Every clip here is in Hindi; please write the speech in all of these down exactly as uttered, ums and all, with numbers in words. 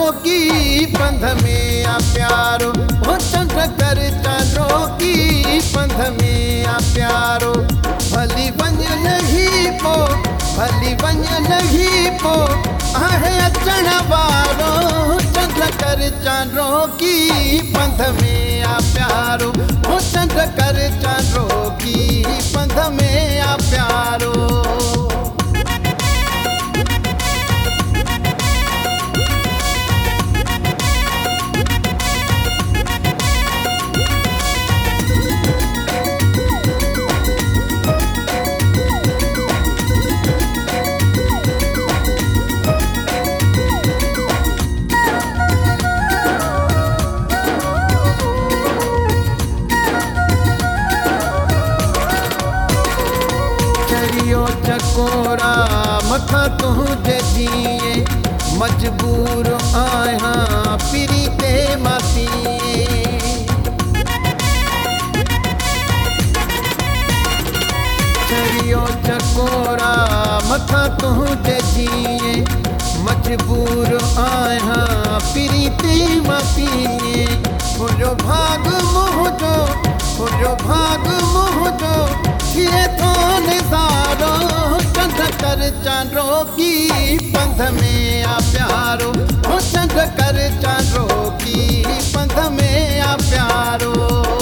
की पंध में आ प्यारो, हो चंद्र कर चांदो की पंध में आ प्यारो। भली वञ लही पो, भली वञ लही पो, आहे अचण वारो, चंद्र कर चांदो की पंध में आ प्यारो, हो चंद्र कर चांदो की पंध में आ प्यारो। चकोरा मथा तुझे जिए, मजबूर आया पिरी ते मासीए। चरियो चकोरा मथा तुझे जिए, मजबूर आया पिरी ते मासीए। मुझो भाग मुझो, मुझो भाग मुझो, ये तो निसारो, चंद्र कर चांदो की पंध में आ प्यारो, हो चंद्र कर चांदो की पंध में आ प्यारो।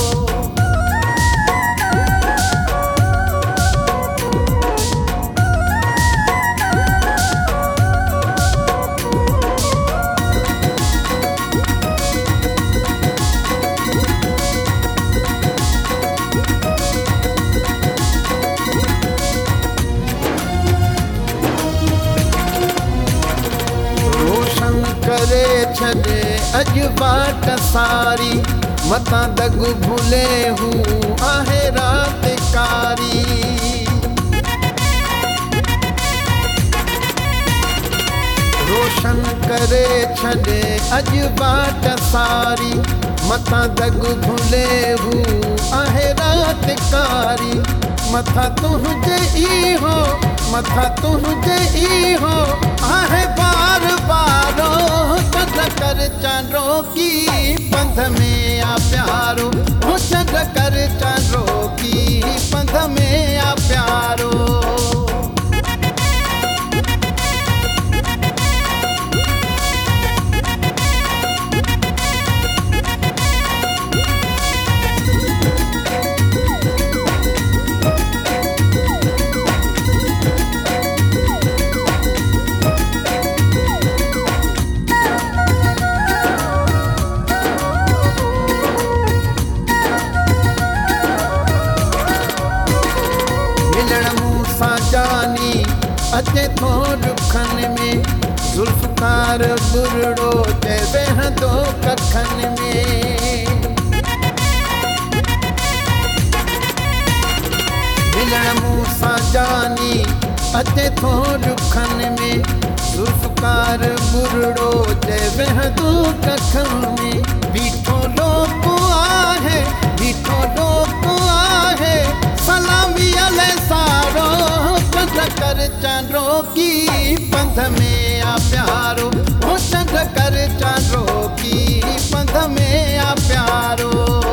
करे छॾे अॼु बाट सारी, मतां दग भुले हूं आहे रात कारी। रोशन करे छॾे अॼु बाट सारी, मतां दग भुले हूं आहे रात कारी। मथा तुझे ई हो, मथा तुझे ई हो, आहे बार बारो, चंद्र कर चांदो की पंध में आ प्यारो, हो चंद्र कर चांदो की पंध में आ प्यारो। जानी अचे थो दुखन में, जुल्फकार बुरड़ो ते वेहंदो कखन में। मिलण मूंसां जानी अचे थो दुखन में, जुल्फकार बुरड़ो ते वेहंदो कखन में। बीठो लोक आहे, बीठो लोक आहे, सलामी अले सारो, चंद्र कर चांदो की पंध में आ प्यारो, हो चंद्र कर चांदो की पंध में आ प्यारो।